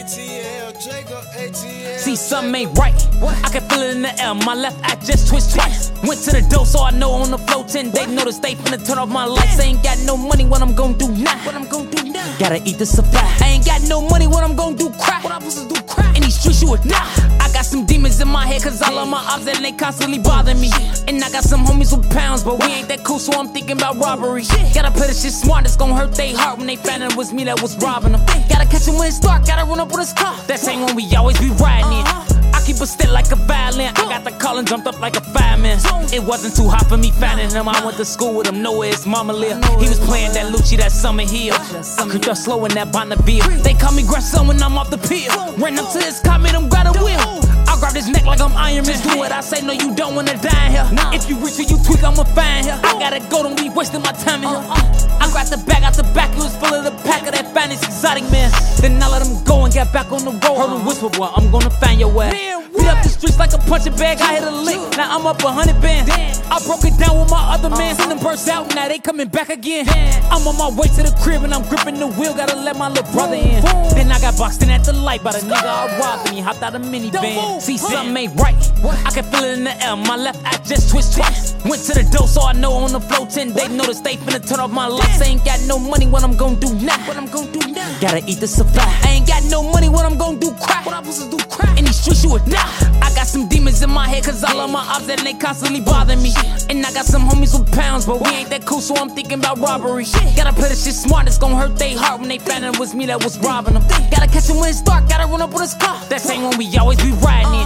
ATL, Jacob, ATL. See, something ain't right. I can feel it in the air. My left eye just twitched twice. Went to the door, so I know on the floor 10 they notice they finna turn off my lights. I ain't got no money, what I'm gon' do now? Gotta eat the supply. I ain't got no money, what I'm gon' do? Crack. What I'm supposed to do? Crack. In these streets, you would die. I got some demons in my head, cause all of my ops and they constantly bother me. And I got some homies with pounds, but we ain't that cool, so I'm thinking about robbery. Gotta play this shit smart, it's gon' hurt they heart when they find out it was me that was robbing them. Gotta catch him when it's dark, gotta run up with his car. That same one we always be riding in. I keep a stick like a violin. I got the call and jumped up like a fireman. It wasn't too hot for me finding him. I went to school with him, know where his mama lived. He was playing that Lucci, that Summer Hill. I creeped up slow in that Bonneville. They call me grandson when I'm off the pill. Ran up to his car, made him grab a wheel. I grab his neck like I'm Iron Man. Do what I say, no, you don't wanna die here. If you reach or you tweak, I'ma find here. I gotta go, don't be wasting my time in here. I grabbed the bag out the back, it was full of the pack of that finest exotic man. Then I let him go and get back on the road. Heard him whisper, boy, I'm gonna find your ass. Beat up the streets like a punching bag, I hit a lick. Now I'm up 100 bands. I broke it down with my other man. Seen them burst out, now they coming back again. I'm on my way to the crib and I'm gripping the wheel. Gotta let my little brother in. Then I got boxed in at the light by the nigga I robbed and he hopped out a minivan. See, something ain't right. I can feel it in the air. My left eye just twitched twice. Went to the door, so I know on the floor 10 they notice they finna turn off my lights. I ain't got no money, what I'm gon' do now? Gotta eat the supply. I ain't got no money, what I'm gon' do? Crack. What I'm supposed to do? Crack. In these streets, you would die. I got some demons in my head, cause all of my ops and they constantly bother me. And I got some homies with pounds, but we ain't that cool, so I'm thinking about robbery. Gotta play this shit smart, it's gon' hurt they heart when they find out it was me that was robbing them. Gotta catch him when it's dark, gotta run up with his car. That same one we always be riding in.